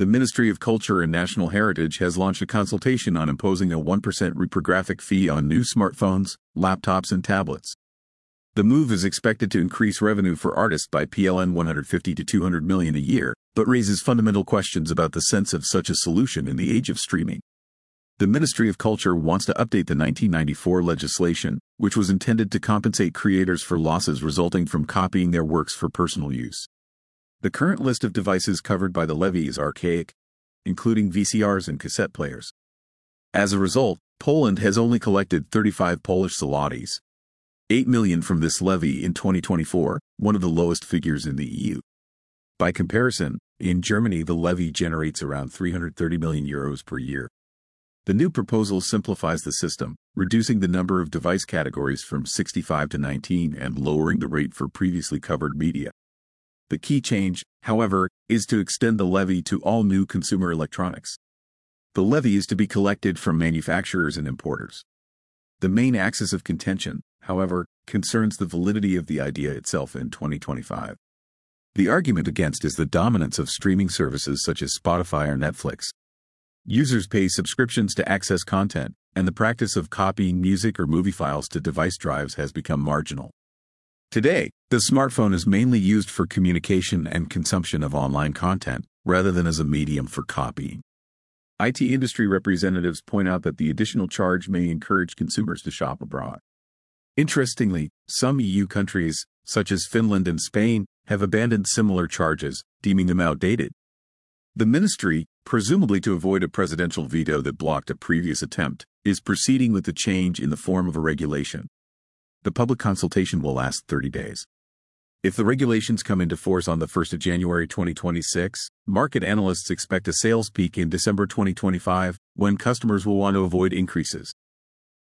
The Ministry of Culture and National Heritage has launched a consultation on imposing a 1% reprographic fee on new smartphones, laptops, and tablets. The move is expected to increase revenue for artists by PLN 150 to 200 million a year, but raises fundamental questions about the sense of such a solution in the age of streaming. The Ministry of Culture wants to update the 1994 legislation, which was intended to compensate creators for losses resulting from copying their works for personal use. The current list of devices covered by the levy is archaic, including VCRs and cassette players. As a result, Poland has only collected 35 Polish zlotys, 8 million from this levy in 2024, one of the lowest figures in the EU. By comparison, in Germany the levy generates around 330 million euros per year. The new proposal simplifies the system, reducing the number of device categories from 65 to 19 and lowering the rate for previously covered media. The key change, however, is to extend the levy to all new consumer electronics. The levy is to be collected from manufacturers and importers. The main axis of contention, however, concerns the validity of the idea itself in 2025. The argument against is the dominance of streaming services such as Spotify or Netflix. Users pay subscriptions to access content, and the practice of copying music or movie files to device drives has become marginal. Today, the smartphone is mainly used for communication and consumption of online content, rather than as a medium for copying. IT industry representatives point out that the additional charge may encourage consumers to shop abroad. Interestingly, some EU countries, such as Finland and Spain, have abandoned similar charges, deeming them outdated. The ministry, presumably to avoid a presidential veto that blocked a previous attempt, is proceeding with the change in the form of a regulation. The public consultation will last 30 days. If the regulations come into force on the 1st of January 2026, market analysts expect a sales peak in December 2025, when customers will want to avoid increases.